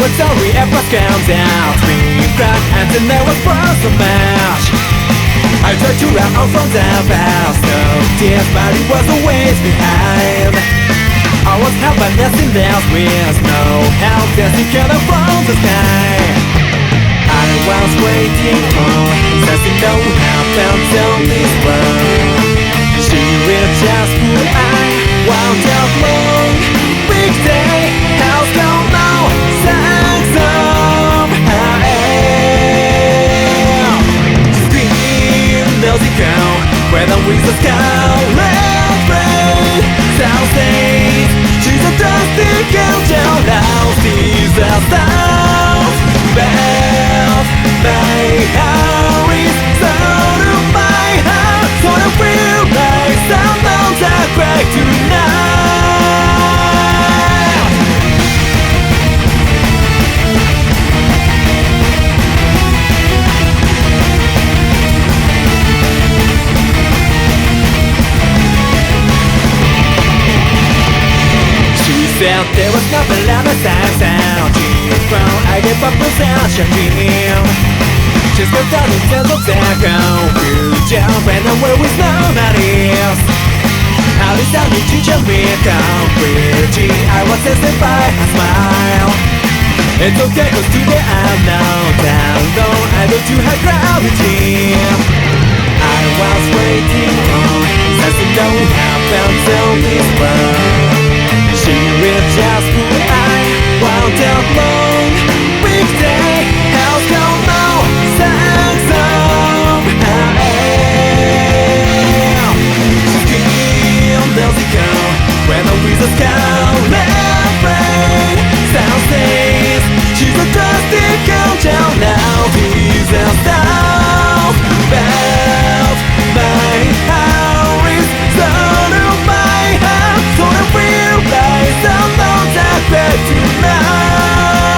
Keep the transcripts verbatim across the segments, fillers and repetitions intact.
story at first comes out. We crack and then there was first a match. I tried to run out from the past, no tears, but it was always behind. I was helpless in their with no help, dancing kind of from the sky. I was waiting for something that would happen till this world. She will just put I wound up long big day. House don't know sex of I am. Scream nosy girl, where the wings of scarlet rain. South days, she's a dusty girl down house. These are stars, belt my Harry's sound of my heart. So I feel like some bones are cracked tonight. Felt there was nothing left besides sound. She's grown, I gave up possession. She's got down in terms of second future, and away with nobody else. How is that you teach me completely? I was tested by a smile. It's okay cause today I'm now down low. I go to high gravity. I was waiting for something that would happen till this world. She will just put I wound up long big day. House don't know sex of I am. She's screamed nosy girl, where the wizards count left brain. Sound says she's a dusty girl down now. These are styles belt my Harry's son of my heart. So I feel like some bones are cracked tonight.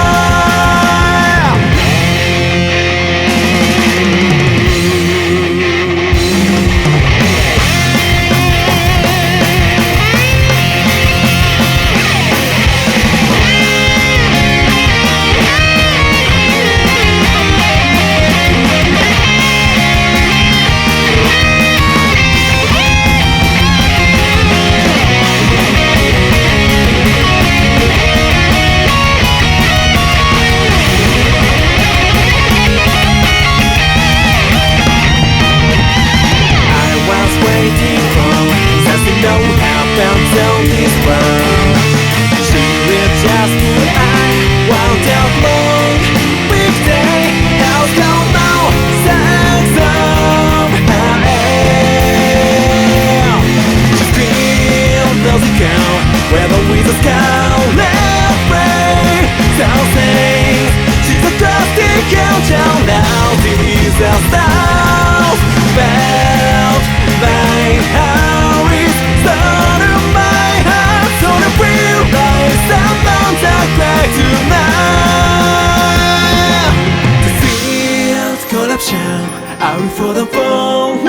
Until this world, she will just put I wound up long big day. House don't know sex of I am. She screamed nosy girl, where the wizards count left brain. Sound says she's a dusty girl down now. These are styles belt by Harry's son of my heart. So I feel like some bones are cracked tonight. The field corruption, I will for the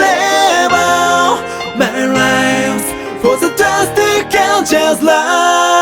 forever. My life for the dusty girl just like